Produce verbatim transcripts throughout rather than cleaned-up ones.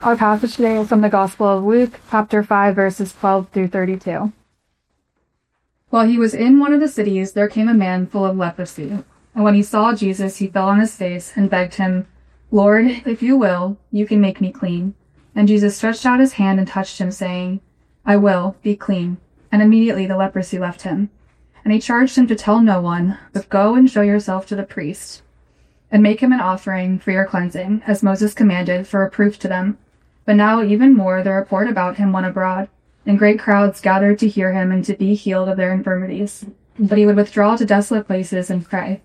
Our passage today is from the Gospel of Luke, chapter five, verses twelve through thirty-two. While he was in one of the cities, there came a man full of leprosy. And when he saw Jesus, he fell on his face and begged him, "Lord, if you will, you can make me clean." And Jesus stretched out his hand and touched him, saying, "I will, be clean." And immediately the leprosy left him. And he charged him to tell no one, but go and show yourself to the priest, and make him an offering for your cleansing, as Moses commanded, for a proof to them. But now even more the report about him went abroad, and great crowds gathered to hear him and to be healed of their infirmities. But he would withdraw to desolate places and pray.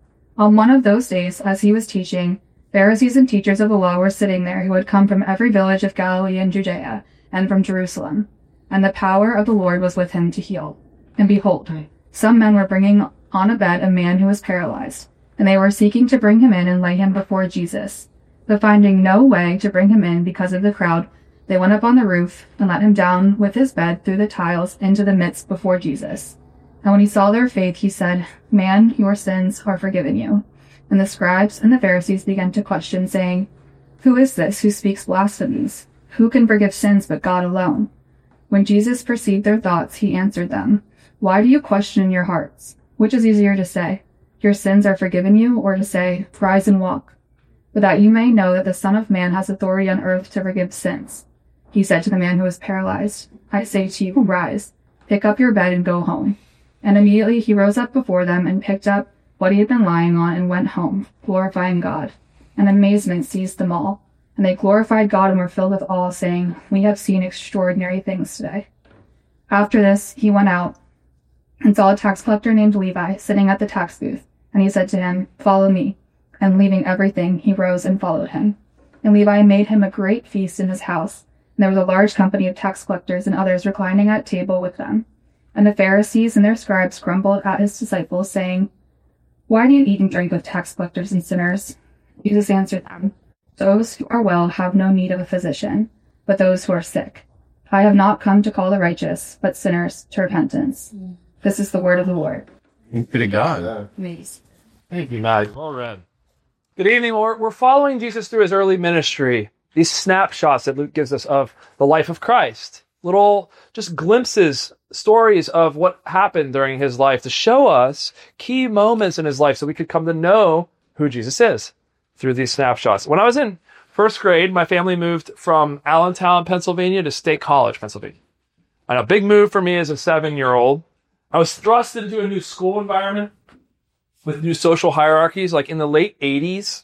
On one of those days, as he was teaching, Pharisees and teachers of the law were sitting there, who had come from every village of Galilee and Judea, and from Jerusalem. And the power of the Lord was with him to heal. And behold, some men were bringing on a bed a man who was paralyzed, and they were seeking to bring him in and lay him before Jesus. But finding no way to bring him in because of the crowd, they went up on the roof and let him down with his bed through the tiles into the midst before Jesus. And when he saw their faith, he said, "Man, your sins are forgiven you." And the scribes and the Pharisees began to question, saying, "Who is this who speaks blasphemies? Who can forgive sins but God alone?" When Jesus perceived their thoughts, he answered them, "Why do you question in your hearts? Which is easier to say, 'Your sins are forgiven you,' or to say, 'Rise and walk'? But that you may know that the Son of Man has authority on earth to forgive sins." He said to the man who was paralyzed, "I say to you, rise, pick up your bed and go home." And immediately he rose up before them and picked up what he had been lying on and went home, glorifying God. And amazement seized them all, and they glorified God and were filled with awe, saying, "We have seen extraordinary things today." After this, he went out and saw a tax collector named Levi sitting at the tax booth, and he said to him, "Follow me." And leaving everything, he rose and followed him. And Levi made him a great feast in his house, and there was a large company of tax collectors and others reclining at table with them. And the Pharisees and their scribes grumbled at his disciples, saying, "Why do you eat and drink with tax collectors and sinners?" Jesus answered them, "Those who are well have no need of a physician, but those who are sick. I have not come to call the righteous, but sinners to repentance." This is the word of the Lord. Thank be to God. Amazing. Thank you, Matt. Well read. Good evening. We're, we're following Jesus through his early ministry. These snapshots that Luke gives us of the life of Christ. Little just glimpses, stories of what happened during his life to show us key moments in his life so we could come to know who Jesus is through these snapshots. When I was in first grade, my family moved from Allentown, Pennsylvania to State College, Pennsylvania. And a big move for me as a seven-year-old. I was thrust into a new school environment with new social hierarchies, like in the late eighties.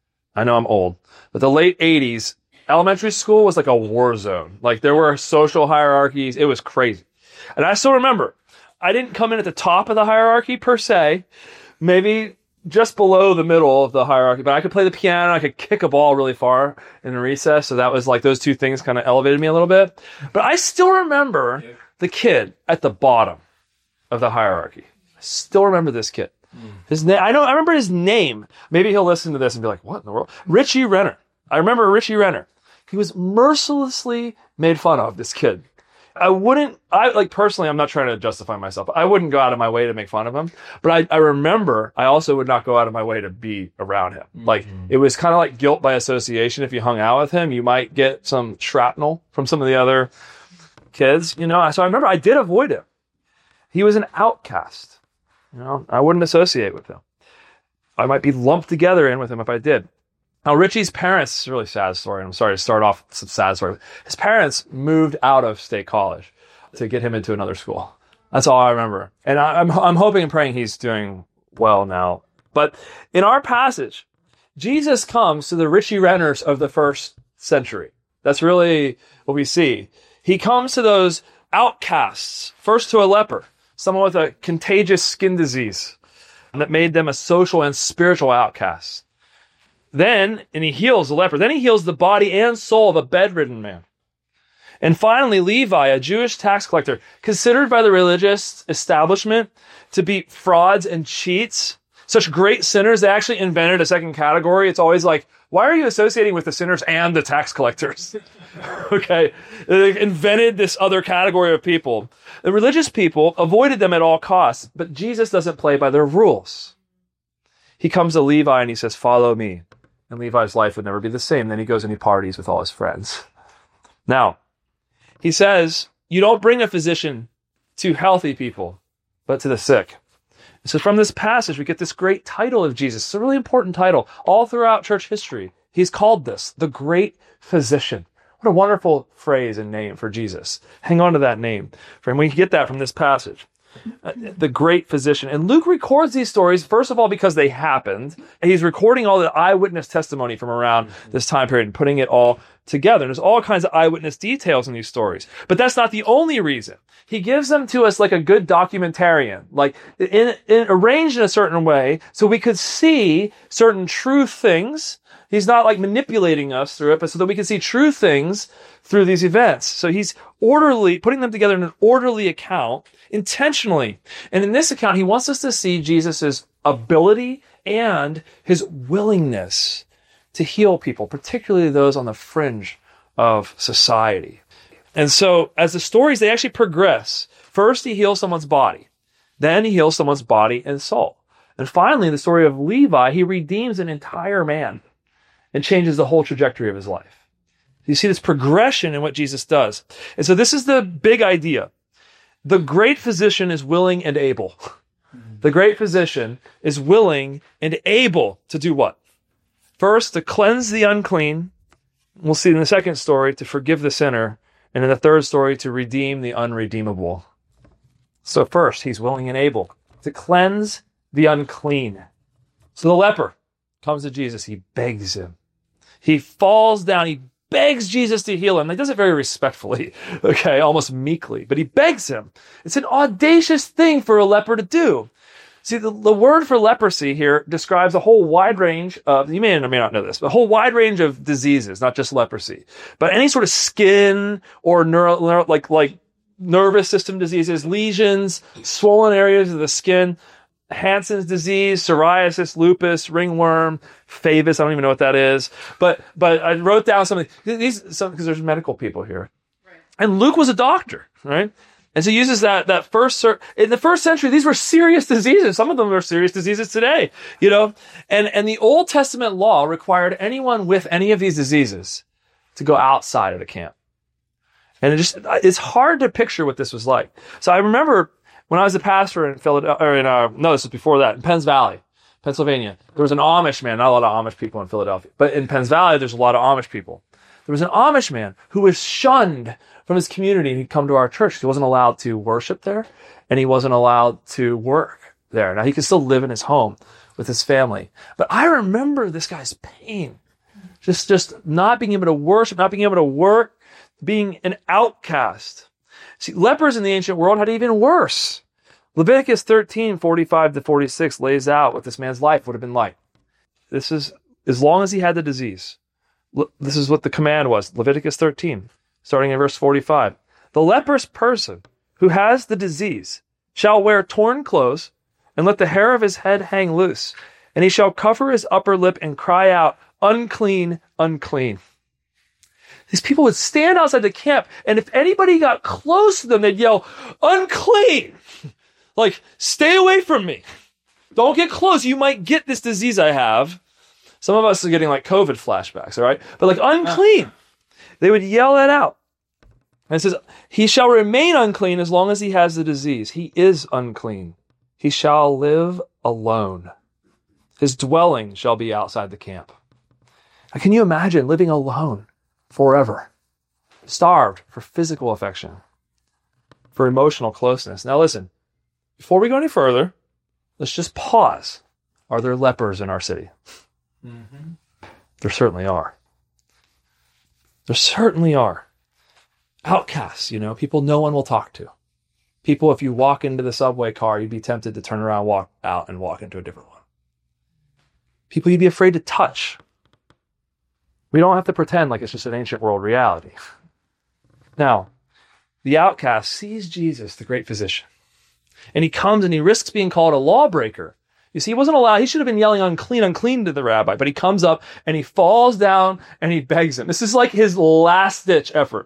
I know I'm old, but the late eighties, elementary school was like a war zone. Like there were social hierarchies. It was crazy. And I still remember, I didn't come in at the top of the hierarchy per se, maybe just below the middle of the hierarchy, but I could play the piano. I could kick a ball really far in recess. So that was like those two things kind of elevated me a little bit. But I still remember the kid at the bottom of the hierarchy. I still remember this kid. His name, I know, I remember his name. Maybe he'll listen to this and be like, "What in the world?" Richie Renner. I remember Richie Renner. He was mercilessly made fun of, this kid. I wouldn't, I like personally, I'm not trying to justify myself. I wouldn't go out of my way to make fun of him. But I, I remember I also would not go out of my way to be around him. Mm-hmm. Like it was kind of like guilt by association. If you hung out with him, you might get some shrapnel from some of the other kids, you know. So I remember I did avoid him. He was an outcast. You know, I wouldn't associate with him. I might be lumped together in with him if I did. Now, Richie's parents, it's a really sad story, and I'm sorry to start off with some sad story. His parents moved out of State College to get him into another school. That's all I remember. And I, I'm, I'm hoping and praying he's doing well now. But in our passage, Jesus comes to the Richie Renners of the first century. That's really what we see. He comes to those outcasts, first to a leper, someone with a contagious skin disease that made them a social and spiritual outcast. Then, and he heals the leper. Then he heals the body and soul of a bedridden man. And finally, Levi, a Jewish tax collector, considered by the religious establishment to be frauds and cheats, such great sinners, they actually invented a second category. It's always like, why are you associating with the sinners and the tax collectors? Okay. They invented this other category of people. The religious people avoided them at all costs, but Jesus doesn't play by their rules. He comes to Levi and he says, "Follow me." And Levi's life would never be the same. Then he goes and he parties with all his friends. Now, he says, you don't bring a physician to healthy people, but to the sick. So from this passage, we get this great title of Jesus. It's a really important title. All throughout church history, he's called this, the great physician. What a wonderful phrase and name for Jesus. Hang on to that name. And we get that from this passage. Uh, the great physician. And Luke records these stories, first of all, because they happened. And he's recording all the eyewitness testimony from around this time period and putting it all together. And there's all kinds of eyewitness details in these stories. But that's not the only reason. He gives them to us like a good documentarian, like in, in, arranged in a certain way so we could see certain true things. He's not like manipulating us through it, but so that we can see true things through these events. So he's orderly, putting them together in an orderly account intentionally. And in this account, he wants us to see Jesus' ability and his willingness to heal people, particularly those on the fringe of society. And so as the stories, they actually progress. First, he heals someone's body. Then he heals someone's body and soul. And finally, the story of Levi, he redeems an entire man and changes the whole trajectory of his life. You see this progression in what Jesus does. And so this is the big idea. The great physician is willing and able. The great physician is willing and able to do what? First, to cleanse the unclean. We'll see in the second story, to forgive the sinner. And in the third story, to redeem the unredeemable. So first, he's willing and able to cleanse the unclean. So the leper comes to Jesus. He begs him. He falls down. He begs Jesus to heal him. He does it very respectfully, okay, almost meekly, but he begs him. It's an audacious thing for a leper to do. See, the, the word for leprosy here describes a whole wide range of, you may or may not know this, but a whole wide range of diseases, not just leprosy, but any sort of skin or neuro, neuro like, like nervous system diseases, lesions, swollen areas of the skin, Hansen's disease, psoriasis, lupus, ringworm, Favis. I don't even know what that is. But but I wrote down something. These some because there's medical people here, right. And Luke was a doctor, right? And so he uses that that first in the first century. These were serious diseases. Some of them are serious diseases today, you know. And and the Old Testament law required anyone with any of these diseases to go outside of the camp. And it just it's hard to picture what this was like. So I remember. When I was a pastor in Philadelphia, or in, uh, no, this was before that, in Penns Valley, Pennsylvania, there was an Amish man, not a lot of Amish people in Philadelphia, but in Penns Valley, there's a lot of Amish people. There was an Amish man who was shunned from his community, and he'd come to our church. He wasn't allowed to worship there, and he wasn't allowed to work there. Now, he could still live in his home with his family. But I remember this guy's pain, just, just not being able to worship, not being able to work, being an outcast. See, lepers in the ancient world had it even worse. Leviticus thirteen, forty-five to forty-six lays out what this man's life would have been like. This is, as long as he had the disease, this is what the command was. Leviticus thirteen, starting in verse forty-five. The leprous person who has the disease shall wear torn clothes and let the hair of his head hang loose. And he shall cover his upper lip and cry out, unclean, unclean. These people would stand outside the camp, and if anybody got close to them, they'd yell, unclean! Like, stay away from me. Don't get close. You might get this disease I have. Some of us are getting like COVID flashbacks, all right? But like, unclean. They would yell that out. And it says, he shall remain unclean as long as he has the disease. He is unclean. He shall live alone. His dwelling shall be outside the camp. Now, can you imagine living alone forever? Starved for physical affection, for emotional closeness. Now listen, before we go any further, let's just pause. Are there lepers in our city? Mm-hmm. There certainly are. There certainly are. Outcasts, you know, people no one will talk to. People, if you walk into the subway car, you'd be tempted to turn around, walk out, and walk into a different one. People you'd be afraid to touch. We don't have to pretend like it's just an ancient world reality. Now, the outcast sees Jesus, the great physician, and he comes and he risks being called a lawbreaker. You see, he wasn't allowed. He should have been yelling unclean, unclean to the rabbi, but he comes up and he falls down and he begs him. This is like his last ditch effort.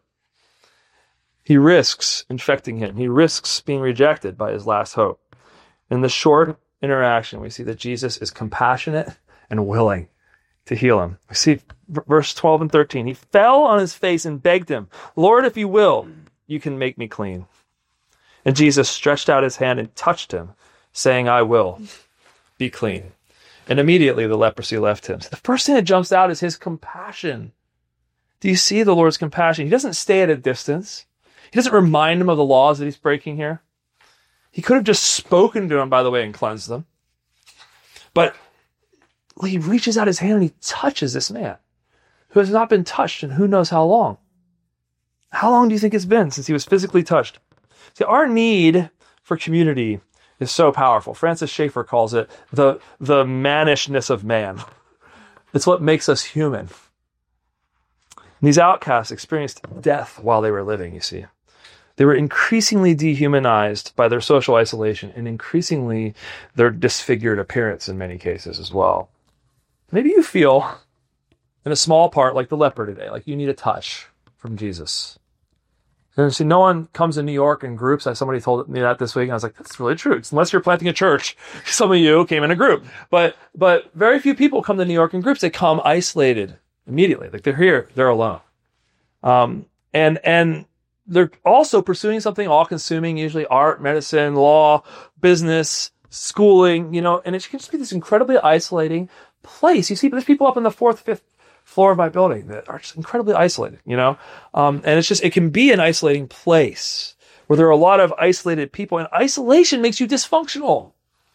He risks infecting him. He risks being rejected by his last hope. In the short interaction, we see that Jesus is compassionate and willing. to heal him. We see verse twelve and thirteen. He fell on his face and begged him, Lord, if you will, you can make me clean. And Jesus stretched out his hand and touched him, saying, I will be clean. And immediately the leprosy left him. So the first thing that jumps out is his compassion. Do you see the Lord's compassion? He doesn't stay at a distance. He doesn't remind him of the laws that he's breaking here. He could have just spoken to him, by the way, and cleansed them. But he reaches out his hand and he touches this man who has not been touched in who knows how long. How long do you think it's been since he was physically touched? See, our need for community is so powerful. Francis Schaeffer calls it the, the mannishness of man. It's what makes us human. And these outcasts experienced death while they were living, you see. They were increasingly dehumanized by their social isolation and increasingly their disfigured appearance in many cases as well. Maybe you feel, in a small part, like the leper today, like you need a touch from Jesus. And see, no one comes to New York in groups. Somebody told me that this week, and I was like, that's really true. It's, unless you're planting a church, some of you came in a group. But but very few people come to New York in groups. They come isolated immediately. Like they're here, they're alone. Um, and and they're also pursuing something all-consuming, usually art, medicine, law, business, schooling, you know, and it can just be this incredibly isolating place. You see, there's people up in the fourth, fifth floor of my building that are just incredibly isolated, you know? Um, and it's just, it can be an isolating place where there are a lot of isolated people, and isolation makes you dysfunctional.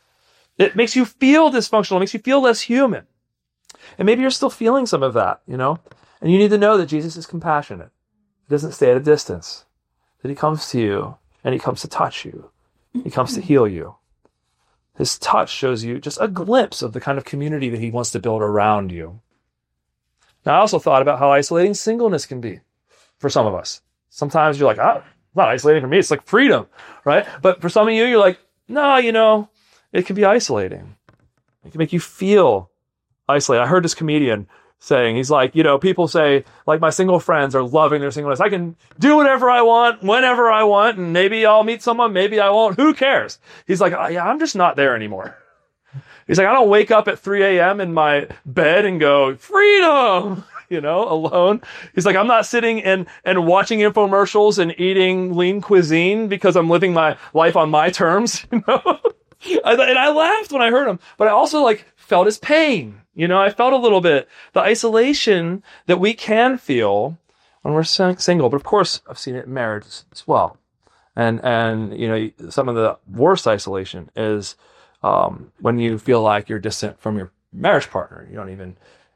It makes you feel dysfunctional. It makes you feel less human. And maybe you're still feeling some of that, you know? And you need to know that Jesus is compassionate. He doesn't stay at a distance. That he comes to you and he comes to touch you. He comes to heal you. His touch shows you just a glimpse of the kind of community that he wants to build around you. Now, I also thought about how isolating singleness can be for some of us. Sometimes you're like, ah, it's not isolating for me. It's like freedom, right? But for some of you, you're like, no, you know, it can be isolating. It can make you feel isolated. I heard this comedian saying, he's like, you know, people say, like, my single friends are loving their singleness. I can do whatever I want, whenever I want, and maybe I'll meet someone, maybe I won't. Who cares? He's like, oh, yeah, I'm just not there anymore. He's like, I don't wake up at three a.m. in my bed and go, freedom, you know, alone. He's like, I'm not sitting and, and watching infomercials and eating lean cuisine because I'm living my life on my terms, you know? And I laughed when I heard him, but I also like felt his pain. You know, I felt a little bit the isolation that we can feel when we're single. But of course, I've seen it in marriage as well. And, and, you know, some of the worst isolation is, um, when you feel like you're distant from your marriage partner. You don't even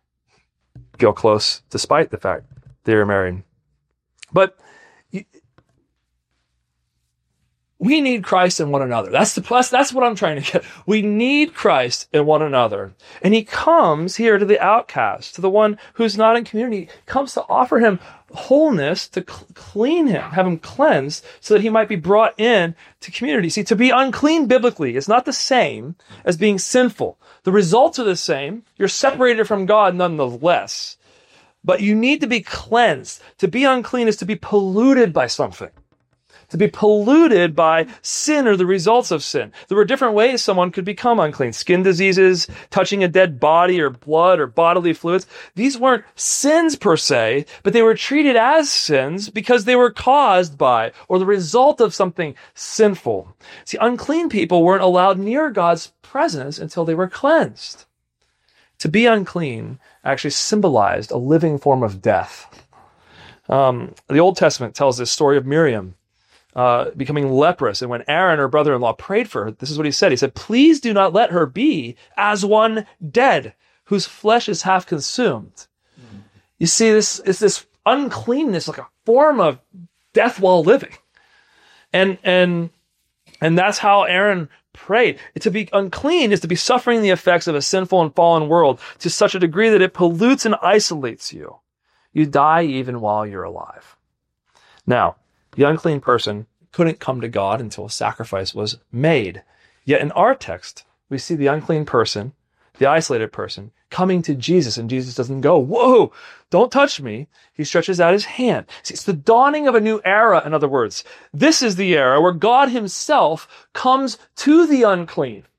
feel close despite the fact that you're married. But you, we need Christ in one another. That's the plus. That's what I'm trying to get. We need Christ in one another. And he comes here to the outcast, to the one who's not in community. He comes to offer him wholeness, to cl- clean him, have him cleansed so that he might be brought in to community. See, to be unclean biblically is not the same as being sinful. The results are the same. You're separated from God nonetheless. But you need to be cleansed. To be unclean is to be polluted by something. To be polluted by sin or the results of sin. There were different ways someone could become unclean. Skin diseases, touching a dead body or blood or bodily fluids. These weren't sins per se, but they were treated as sins because they were caused by or the result of something sinful. See, unclean people weren't allowed near God's presence until they were cleansed. To be unclean actually symbolized a living form of death. Um, the Old Testament tells this story of Miriam Uh, becoming leprous. And when Aaron, her brother-in-law, prayed for her, this is what he said. He said, please do not let her be as one dead, whose flesh is half consumed. Mm. You see, this is this uncleanness, like a form of death while living. And, and, and that's how Aaron prayed. To be unclean is to be suffering the effects of a sinful and fallen world to such a degree that it pollutes and isolates you. You die even while you're alive. Now, the unclean person couldn't come to God until a sacrifice was made. Yet in our text, we see the unclean person, the isolated person, coming to Jesus, and Jesus doesn't go, whoa, don't touch me. He stretches out his hand. See, it's the dawning of a new era, in other words. This is the era where God himself comes to the unclean,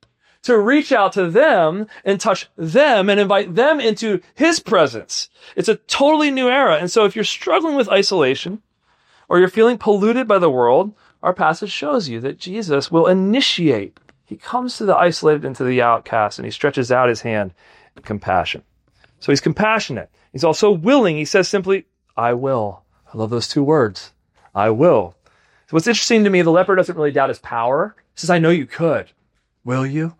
to reach out to them and touch them and invite them into his presence. It's a totally new era. And so if you're struggling with isolation or you're feeling polluted by the world, our passage shows you that Jesus will initiate. He comes to the isolated and to the outcast, and he stretches out his hand in compassion. So he's compassionate. He's also willing. He says simply, I will. I love those two words. I will. So what's interesting to me, the leper doesn't really doubt his power. He says, I know you could. Will you?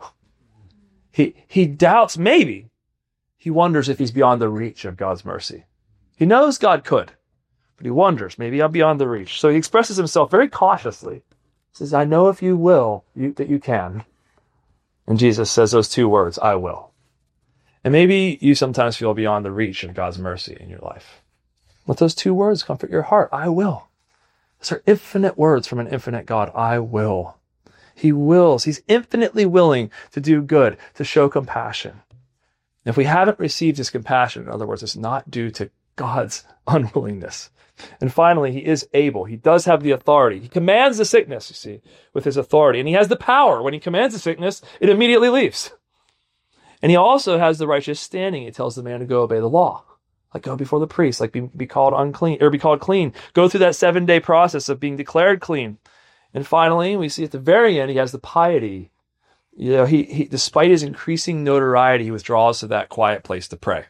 He, he doubts maybe. He wonders if he's beyond the reach of God's mercy. He knows God could, but he wonders, maybe I'm beyond the reach. So he expresses himself very cautiously. He says, I know if you will, you, that you can. And Jesus says those two words, I will. And maybe you sometimes feel beyond the reach of God's mercy in your life. Let those two words comfort your heart. I will. Those are infinite words from an infinite God. I will. He wills. He's infinitely willing to do good, to show compassion. If we haven't received his compassion, in other words, it's not due to God's unwillingness. And finally, he is able. He does have the authority. He commands the sickness, you see, with his authority. And he has the power. When he commands the sickness, it immediately leaves. And he also has the righteous standing. He tells the man to go obey the law. Like go before the priest, like be, be called unclean, or be called clean. Go through that seven day process of being declared clean. And finally, we see at the very end, he has the piety. You know, he, he despite his increasing notoriety, he withdraws to that quiet place to pray.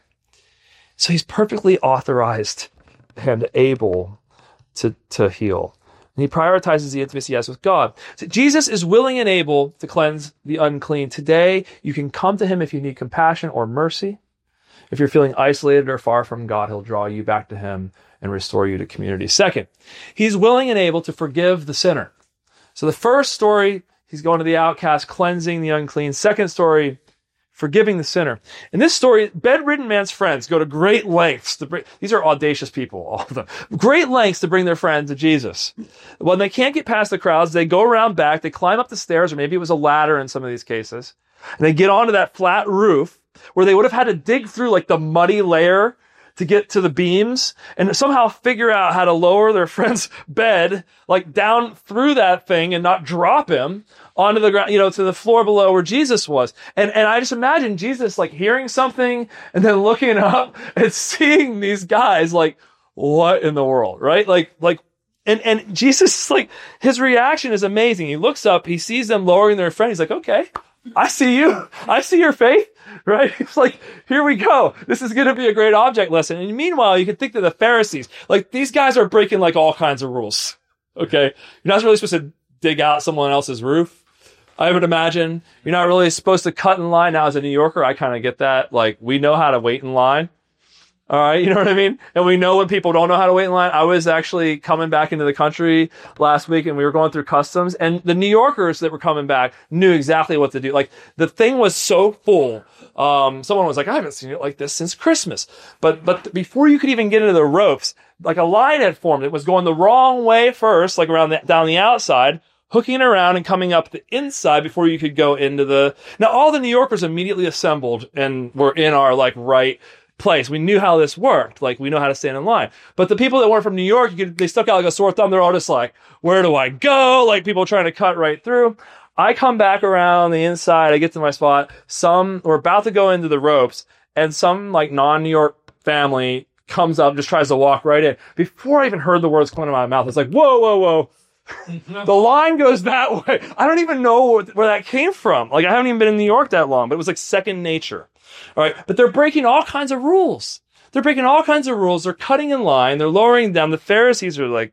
So he's perfectly authorized and able to, to heal. And he prioritizes the intimacy he has with God. So Jesus is willing and able to cleanse the unclean. Today, you can come to him if you need compassion or mercy. If you're feeling isolated or far from God, he'll draw you back to him and restore you to community. Second, he's willing and able to forgive the sinner. So the first story, he's going to the outcast, cleansing the unclean. Second story, forgiving the sinner. In this story, bedridden man's friends go to great lengths to bring, these are audacious people, all of them, great lengths to bring their friend to Jesus. When they can't get past the crowds, they go around back, they climb up the stairs, or maybe it was a ladder in some of these cases, and they get onto that flat roof where they would have had to dig through like the muddy layer to get to the beams and somehow figure out how to lower their friend's bed like down through that thing and not drop him onto the ground, you know, to the floor below where Jesus was. And and I just imagine Jesus like hearing something and then looking up and seeing these guys like, what in the world, right? Like, like, and, and Jesus, like, his reaction is amazing. He looks up, he sees them lowering their friend. He's like, okay, I see you. I see your faith, right? It's like, here we go. This is going to be a great object lesson. And meanwhile, you can think to the Pharisees, like these guys are breaking like all kinds of rules. Okay. You're not really supposed to dig out someone else's roof. I would imagine you're not really supposed to cut in line. Now as a New Yorker, I kind of get that. Like we know how to wait in line. All right, you know what I mean? And we know when people don't know how to wait in line. I was actually coming back into the country last week and we were going through customs and the New Yorkers that were coming back knew exactly what to do. Like the thing was so full. Um, someone was like, I haven't seen it like this since Christmas. But, but before you could even get into the ropes, like a line had formed. It was going the wrong way first, like around the, down the outside, hooking around and coming up the inside before you could go into the, now all the New Yorkers immediately assembled and were in our like right place. We knew how this worked. Like, we know how to stand in line. But the people that weren't from New York, you could, they stuck out like a sore thumb. They're all just like, where do I go? Like, people trying to cut right through. I come back around the inside. I get to my spot. Some were about to go into the ropes, and some, like, non-New York family comes up, just tries to walk right in. Before I even heard the words coming out of my mouth, it's like, whoa, whoa, whoa. The line goes that way. I don't even know where that came from. Like, I haven't even been in New York that long, but it was like second nature. All right. But they're breaking all kinds of rules. They're breaking all kinds of rules. They're cutting in line. They're lowering down. The Pharisees are like,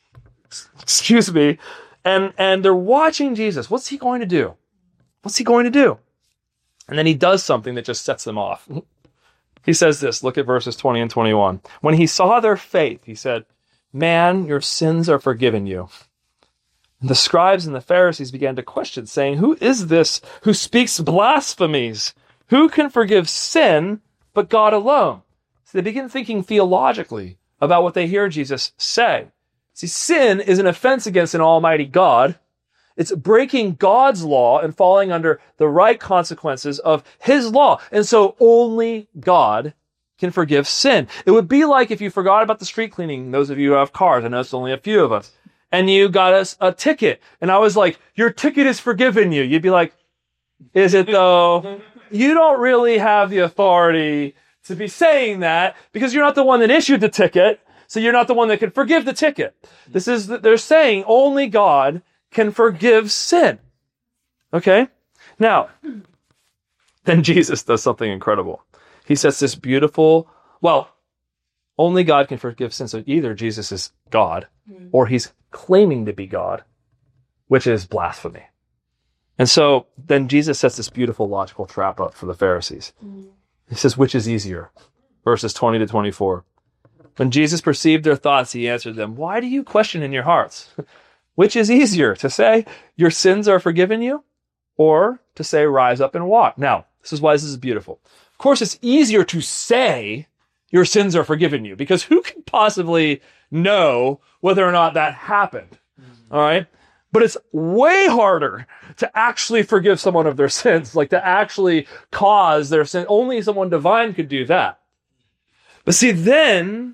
excuse me. And, and they're watching Jesus. What's he going to do? What's he going to do? And then he does something that just sets them off. He says this, look at verses twenty and twenty-one. When he saw their faith, he said, man, your sins are forgiven you. And the scribes and the Pharisees began to question, saying, who is this who speaks blasphemies? Who can forgive sin but God alone? So they begin thinking theologically about what they hear Jesus say. See, sin is an offense against an almighty God. It's breaking God's law and falling under the right consequences of his law. And so only God can forgive sin. It would be like if you forgot about the street cleaning, those of you who have cars, I know it's only a few of us, and you got us a ticket. And I was like, your ticket is forgiven you. You'd be like, is it though? You don't really have the authority to be saying that because you're not the one that issued the ticket. So you're not the one that can forgive the ticket. This is, they're saying only God can forgive sin. Okay? Now, then Jesus does something incredible. He says this beautiful, well, only God can forgive sin. So either Jesus is God or he's claiming to be God, which is blasphemy. And so then Jesus sets this beautiful logical trap up for the Pharisees. He says, which is easier? Verses twenty to twenty-four. When Jesus perceived their thoughts, he answered them, why do you question in your hearts? Which is easier, to say, your sins are forgiven you, or to say, rise up and walk? Now, this is why this is beautiful. Of course, it's easier to say your sins are forgiven you, because who can possibly know whether or not that happened? Mm-hmm. All right? But it's way harder to actually forgive someone of their sins, like to actually cause their sin. Only someone divine could do that. But see, then,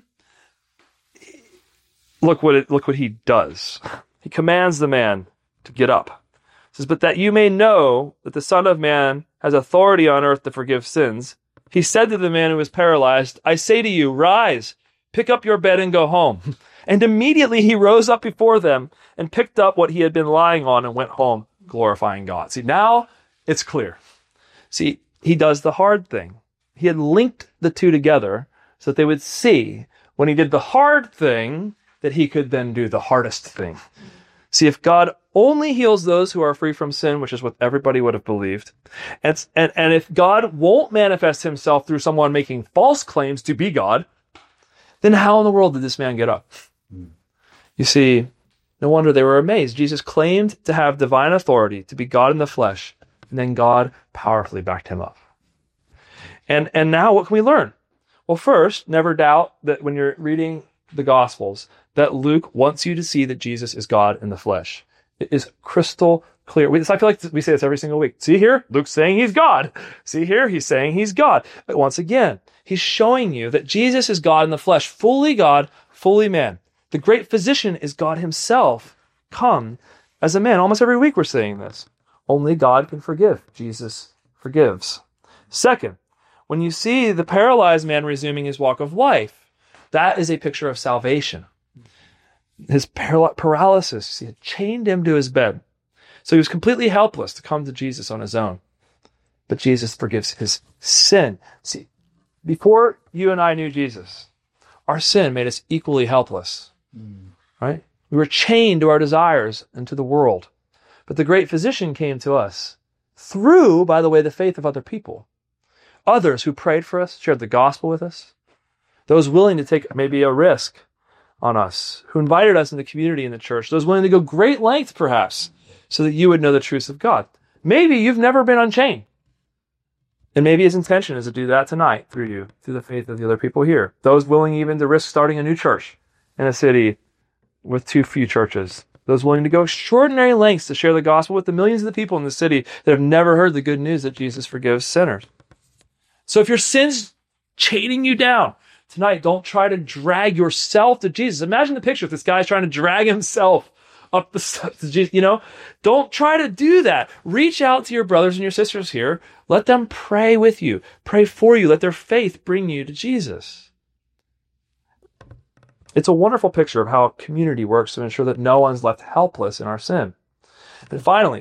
look what it, look what he does. He commands the man to get up. He says, but that you may know that the Son of Man has authority on earth to forgive sins, he said to the man who was paralyzed, I say to you, rise, pick up your bed and go home. And immediately he rose up before them and picked up what he had been lying on and went home, glorifying God. See, now it's clear. See, he does the hard thing. He had linked the two together so that they would see when he did the hard thing that he could then do the hardest thing. See, if God only heals those who are free from sin, which is what everybody would have believed, and, and, and if God won't manifest himself through someone making false claims to be God, then how in the world did this man get up? You see, no wonder they were amazed. Jesus claimed to have divine authority, to be God in the flesh, and then God powerfully backed him up. And, and now what can we learn? Well, first, never doubt that when you're reading the Gospels, that Luke wants you to see that Jesus is God in the flesh. It is crystal clear. We, I feel like we say this every single week. See here, Luke's saying he's God. See here, he's saying he's God. But once again, he's showing you that Jesus is God in the flesh, fully God, fully man. The great physician is God himself come as a man. Almost every week we're saying this. Only God can forgive. Jesus forgives. Second, when you see the paralyzed man resuming his walk of life, that is a picture of salvation. His paral- paralysis, he had chained him to his bed. So he was completely helpless to come to Jesus on his own. But Jesus forgives his sin. See, before you and I knew Jesus, our sin made us equally helpless. Mm. Right? We were chained to our desires and to the world. But the great physician came to us through, by the way, the faith of other people. Others who prayed for us, shared the gospel with us. Those willing to take maybe a risk on us, who invited us in the community in the church. Those willing to go great lengths, perhaps, so that you would know the truth of God. Maybe you've never been unchained. And maybe his intention is to do that tonight through you, through the faith of the other people here. Those willing even to risk starting a new church in a city with too few churches. Those willing to go extraordinary lengths to share the gospel with the millions of the people in the city that have never heard the good news that Jesus forgives sinners. So if your sin's chaining you down tonight, don't try to drag yourself to Jesus. Imagine the picture if this guy's trying to drag himself up the steps to Jesus, you know? Don't try to do that. Reach out to your brothers and your sisters here. Let them pray with you. Pray for you. Let their faith bring you to Jesus. It's a wonderful picture of how community works to ensure that no one's left helpless in our sin. And finally,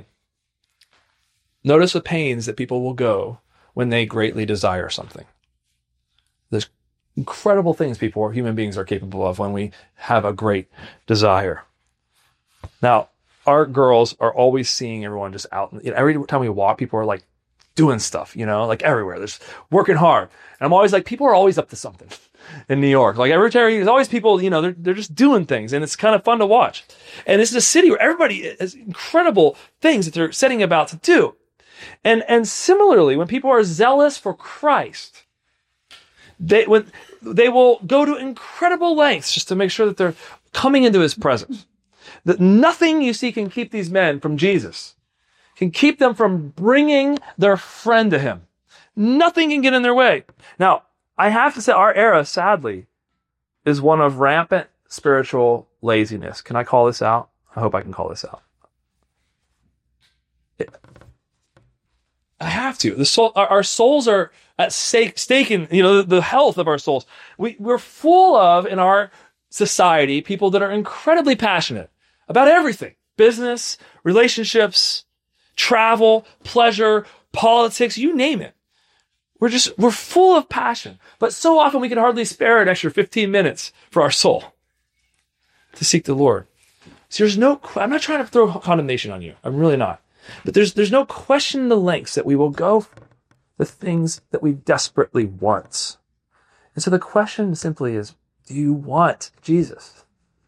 notice the pains that people will go when they greatly desire something. There's incredible things people or human beings are capable of when we have a great desire. Now, our girls are always seeing everyone just out. You know, every time we walk, people are like doing stuff, you know, like everywhere. They're just working hard. And I'm always like, people are always up to something in New York. Like every time, there's always people, you know, they're, they're just doing things. And it's kind of fun to watch. And this is a city where everybody has incredible things that they're setting about to do. And, and similarly, when people are zealous for Christ, they, when, they will go to incredible lengths just to make sure that they're coming into his presence. That nothing you see can keep these men from Jesus, can keep them from bringing their friend to him. Nothing can get in their way. Now, I have to say, our era, sadly, is one of rampant spiritual laziness. Can I call this out? I hope I can call this out. I have to. The soul, our, our souls are at stake, stake in, you know, the, the health of our souls. We, we're full of, in our society, people that are incredibly passionate about everything. Business, relationships, travel, pleasure, politics, you name it. We're just, we're full of passion. But so often we can hardly spare an extra fifteen minutes for our soul to seek the Lord. So there's no, I'm not trying to throw condemnation on you. I'm really not. But there's there's no question the lengths that we will go for the things that we desperately want. And so the question simply is, do you want Jesus?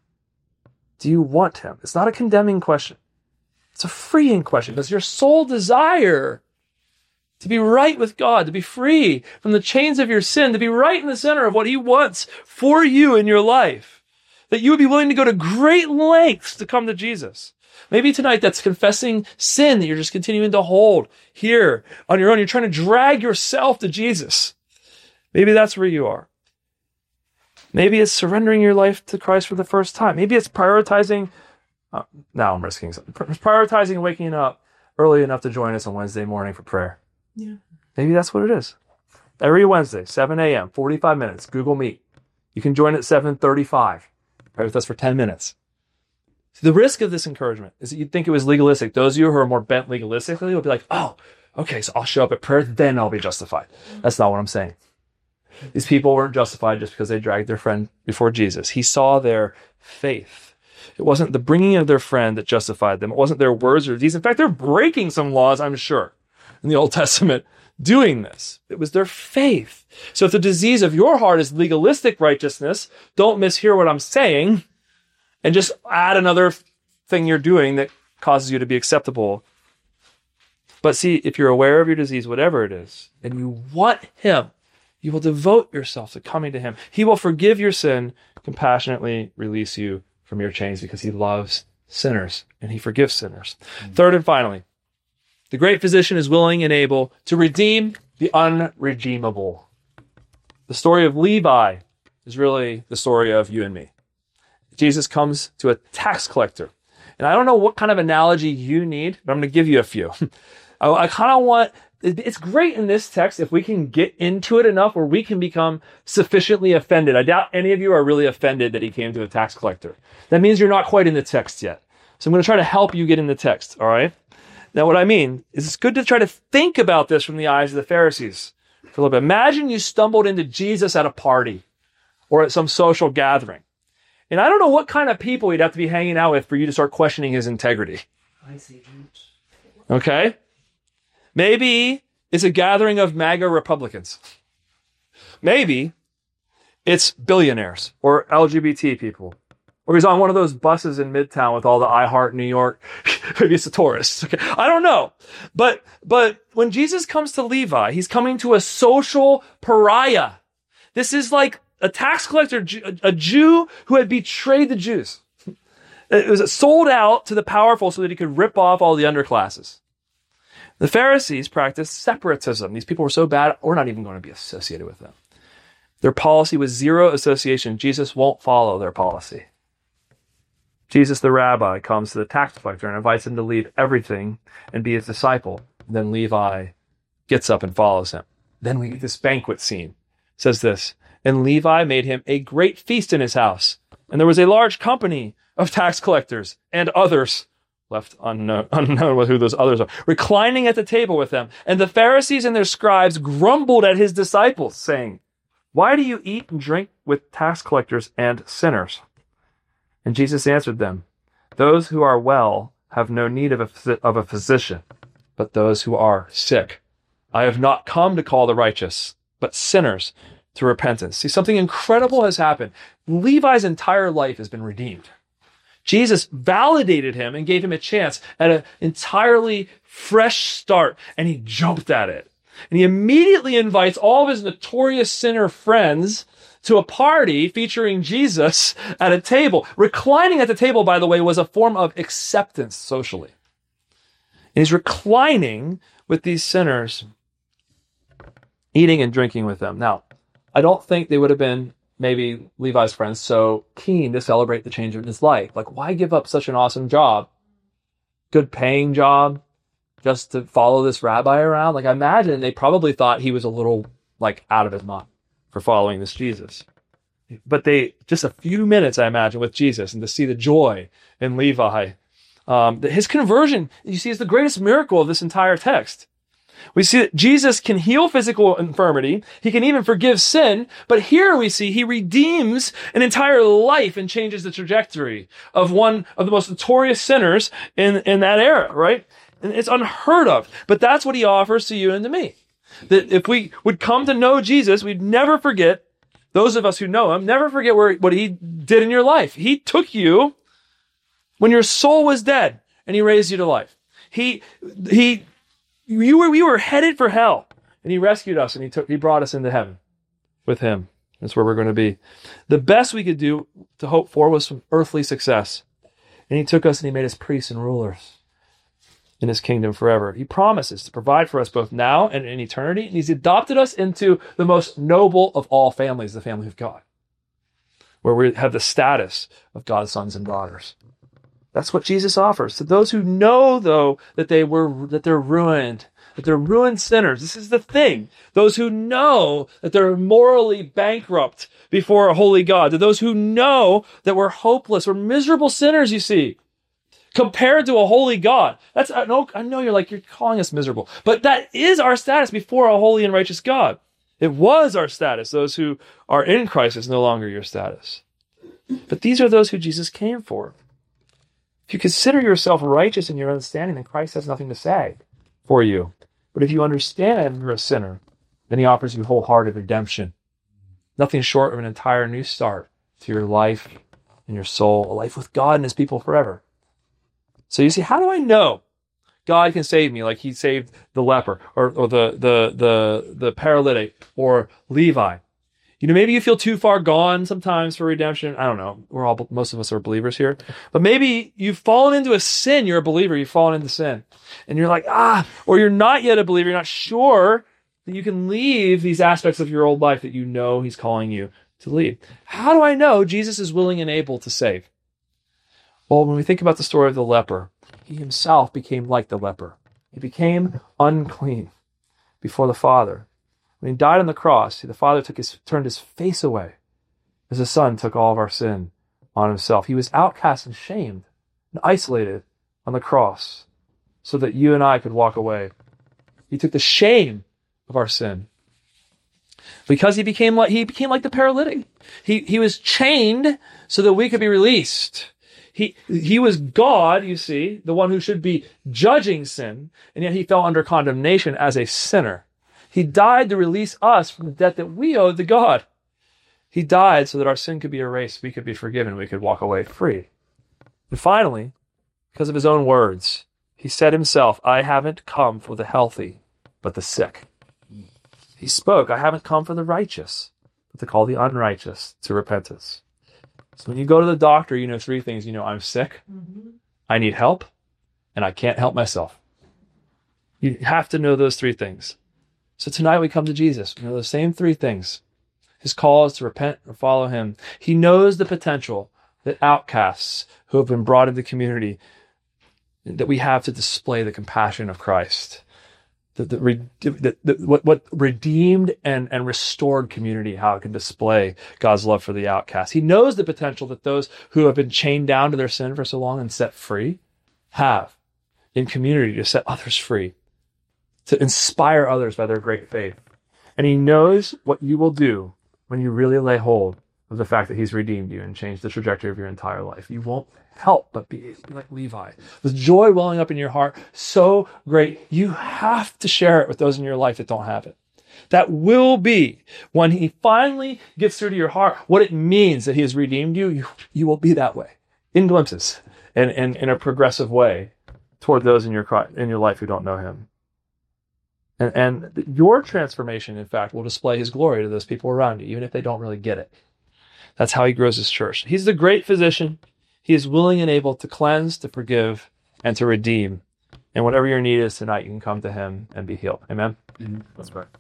Do you want him? It's not a condemning question. It's a freeing question. Does your soul desire to be right with God, to be free from the chains of your sin, to be right in the center of what he wants for you in your life? That you would be willing to go to great lengths to come to Jesus. Maybe tonight that's confessing sin that you're just continuing to hold here on your own. You're trying to drag yourself to Jesus. Maybe that's where you are. Maybe it's surrendering your life to Christ for the first time. Maybe it's prioritizing, uh, now I'm risking something, prioritizing waking up early enough to join us on Wednesday morning for prayer. Yeah. Maybe that's what it is. Every Wednesday, seven a.m., forty-five minutes, Google Meet. You can join at seven thirty-five. Pray with us for ten minutes. The risk of this encouragement is that you'd think it was legalistic. Those of you who are more bent legalistically will be like, oh, okay, so I'll show up at prayer, then I'll be justified. That's not what I'm saying. These people weren't justified just because they dragged their friend before Jesus. He saw their faith. It wasn't the bringing of their friend that justified them. It wasn't their words or deeds. In fact, they're breaking some laws, I'm sure, in the Old Testament doing this. It was their faith. So if the disease of your heart is legalistic righteousness, don't mishear what I'm saying. And just add another thing you're doing that causes you to be acceptable. But see, if you're aware of your disease, whatever it is, and you want him, you will devote yourself to coming to him. He will forgive your sin, compassionately release you from your chains because he loves sinners and he forgives sinners. Mm-hmm. Third and finally, the great physician is willing and able to redeem the unredeemable. The story of Levi is really the story of you and me. Jesus comes to a tax collector. And I don't know what kind of analogy you need, but I'm going to give you a few. I, I kind of want, it's great in this text if we can get into it enough where we can become sufficiently offended. I doubt any of you are really offended that he came to a tax collector. That means you're not quite in the text yet. So I'm going to try to help you get in the text, all right? Now what I mean is it's good to try to think about this from the eyes of the Pharisees for a little bit. Imagine you stumbled into Jesus at a party or at some social gathering. And I don't know what kind of people he'd have to be hanging out with for you to start questioning his integrity. Okay? Maybe it's a gathering of MAGA Republicans. Maybe it's billionaires or L G B T people. Or he's on one of those buses in Midtown with all the I Heart New York. Maybe it's a tourist. Okay. I don't know. But, but when Jesus comes to Levi, he's coming to a social pariah. This is like a tax collector, a Jew who had betrayed the Jews. It was sold out to the powerful so that he could rip off all the underclasses. The Pharisees practiced separatism. These people were so bad, we're not even going to be associated with them. Their policy was zero association. Jesus won't follow their policy. Jesus, the rabbi, comes to the tax collector and invites him to leave everything and be his disciple. Then Levi gets up and follows him. Then we get this banquet scene. It says this, and Levi made him a great feast in his house. And there was a large company of tax collectors and others, left unknown, unknown with who those others are, reclining at the table with them. And the Pharisees and their scribes grumbled at his disciples, saying, why do you eat and drink with tax collectors and sinners? And Jesus answered them, those who are well have no need of a, of a physician, but those who are sick. I have not come to call the righteous, but sinners to repentance. See, something incredible has happened. Levi's entire life has been redeemed. Jesus validated him and gave him a chance at an entirely fresh start, and he jumped at it. And he immediately invites all of his notorious sinner friends to a party featuring Jesus at a table. Reclining at the table, by the way, was a form of acceptance socially. And he's reclining with these sinners, eating and drinking with them. Now, I don't think they would have been, maybe Levi's friends, so keen to celebrate the change in his life. Like, why give up such an awesome job? Good paying job, just to follow this rabbi around? Like, I imagine they probably thought he was a little, like, out of his mind for following this Jesus. But they, just a few minutes, I imagine, with Jesus, and to see the joy in Levi. Um, his conversion, you see, is the greatest miracle of this entire text. We see that Jesus can heal physical infirmity. He can even forgive sin. But here we see he redeems an entire life and changes the trajectory of one of the most notorious sinners in, in that era, right? And it's unheard of. But that's what he offers to you and to me. That if we would come to know Jesus, we'd never forget, those of us who know him, never forget where, what he did in your life. He took you when your soul was dead and he raised you to life. He, he, You were, we were headed for hell, and he rescued us, and he took, he brought us into heaven with him. That's where we're going to be. The best we could do to hope for was some earthly success, and he took us and he made us priests and rulers in his kingdom forever. He promises to provide for us both now and in eternity, and he's adopted us into the most noble of all families, the family of God, where we have the status of God's sons and daughters. That's what Jesus offers to those who know, though, that they were that they're ruined, that they're ruined sinners. This is the thing. Those who know that they're morally bankrupt before a holy God, to those who know that we're hopeless, we're miserable sinners, you see, compared to a holy God. That's I know, I know you're like, you're calling us miserable, but that is our status before a holy and righteous God. It was our status. Those who are in Christ is no longer your status. But these are those who Jesus came for. If you consider yourself righteous in your understanding, then Christ has nothing to say for you. But if you understand you're a sinner, then he offers you wholehearted redemption. Nothing short of an entire new start to your life and your soul, a life with God and his people forever. So you see, how do I know God can save me like he saved the leper or, or the, the, the, the paralytic or Levi? You know, maybe you feel too far gone sometimes for redemption. I don't know. We're all, most of us are believers here. But maybe you've fallen into a sin. You're a believer. You've fallen into sin. And you're like, ah, or you're not yet a believer. You're not sure that you can leave these aspects of your old life that you know he's calling you to leave. How do I know Jesus is willing and able to save? Well, when we think about the story of the leper, he himself became like the leper. He became unclean before the Father. When he died on the cross, the Father took his, turned his face away as the Son took all of our sin on himself. He was outcast and shamed and isolated on the cross so that you and I could walk away. He took the shame of our sin because he became like, he became like the paralytic. He, he was chained so that we could be released. He, he was God, you see, the one who should be judging sin, and yet he fell under condemnation as a sinner. He died to release us from the debt that we owed to God. He died so that our sin could be erased, we could be forgiven, we could walk away free. And finally, because of his own words, he said himself, I haven't come for the healthy, but the sick. He spoke, I haven't come for the righteous, but to call the unrighteous to repentance. So when you go to the doctor, you know three things. You know, I'm sick, mm-hmm. I need help, and I can't help myself. You have to know those three things. So tonight we come to Jesus. We know those same three things. His call is to repent and follow him. He knows the potential that outcasts who have been brought into the community, that we have to display the compassion of Christ. The, the, the, the, what, what redeemed and, and restored community, how it can display God's love for the outcast. He knows the potential that those who have been chained down to their sin for so long and set free have in community to set others free, to inspire others by their great faith. And he knows what you will do when you really lay hold of the fact that he's redeemed you and changed the trajectory of your entire life. You won't help but be, be like Levi. With joy welling up in your heart, so great, you have to share it with those in your life that don't have it. That will be, when he finally gets through to your heart, what it means that he has redeemed you, you, you will be that way, in glimpses, and, and in a progressive way toward those in your, in your life who don't know him. And, and your transformation, in fact, will display his glory to those people around you, even if they don't really get it. That's how he grows his church. He's the great physician. He is willing and able to cleanse, to forgive, and to redeem. And whatever your need is tonight, you can come to him and be healed. Amen? Mm-hmm. Let's pray.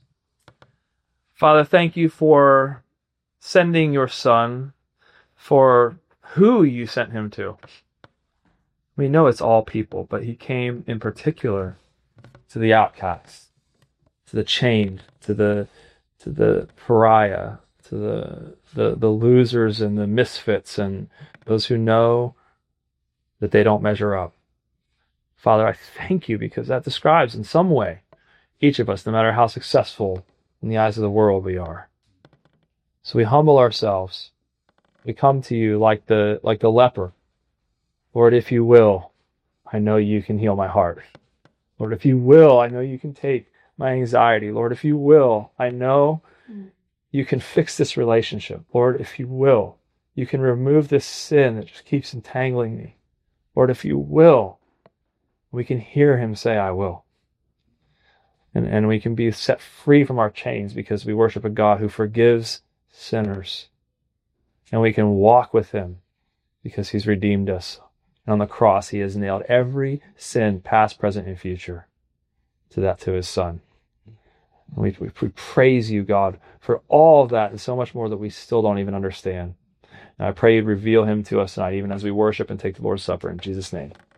Father, thank you for sending your son, for who you sent him to. We know it's all people, but he came in particular to the outcasts, to the chained, to the to the pariah, to the, the the losers and the misfits and those who know that they don't measure up. Father, I thank you because that describes in some way each of us, no matter how successful in the eyes of the world we are. So we humble ourselves. We come to you like the like the leper. Lord, if you will, I know you can heal my heart. Lord, if you will, I know you can take my anxiety. Lord, if you will, I know you can fix this relationship. Lord, if you will, you can remove this sin that just keeps entangling me. Lord, if you will, we can hear him say, I will. And, and we can be set free from our chains because we worship a God who forgives sinners. And we can walk with him because he's redeemed us. And on the cross, he has nailed every sin, past, present, and future, to that, to his son. And we, we, we praise you, God, for all of that and so much more that we still don't even understand. And I pray you'd reveal him to us tonight, even as we worship and take the Lord's Supper. In Jesus' name.